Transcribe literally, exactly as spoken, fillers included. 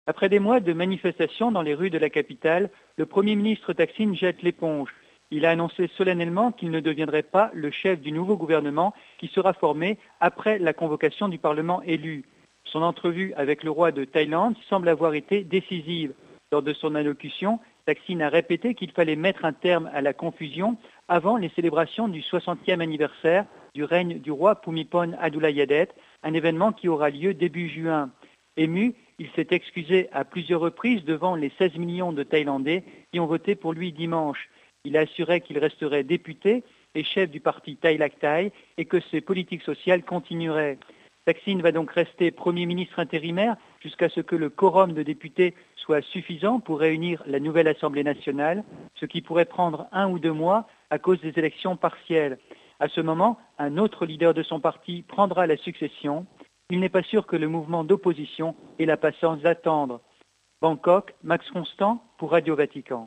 Après des mois de manifestations dans les rues de la capitale, le Premier ministre Thaksin jette l'éponge. Il a annoncé solennellement qu'il ne deviendrait pas le chef du nouveau gouvernement qui sera formé après la convocation du Parlement élu. Son entrevue avec le roi de Thaïlande semble avoir été décisive. Lors de son allocution, Thaksin a répété qu'il fallait mettre un terme à la confusion avant les célébrations du soixantième anniversaire du règne du roi Bhumibol Adulyadej, un événement qui aura lieu début juin. Ému, il s'est excusé à plusieurs reprises devant les seize millions de Thaïlandais qui ont voté pour lui dimanche. Il a assuré qu'il resterait député et chef du parti Thai Lak Thai et que ses politiques sociales continueraient. Thaksin va donc rester Premier ministre intérimaire jusqu'à ce que le quorum de députés soit suffisant pour réunir la nouvelle Assemblée nationale, ce qui pourrait prendre un ou deux mois à cause des élections partielles. À ce moment, un autre leader de son parti prendra la succession. Il n'est pas sûr que le mouvement d'opposition ait la patience d'attendre. Bangkok, Max Constant pour Radio Vatican.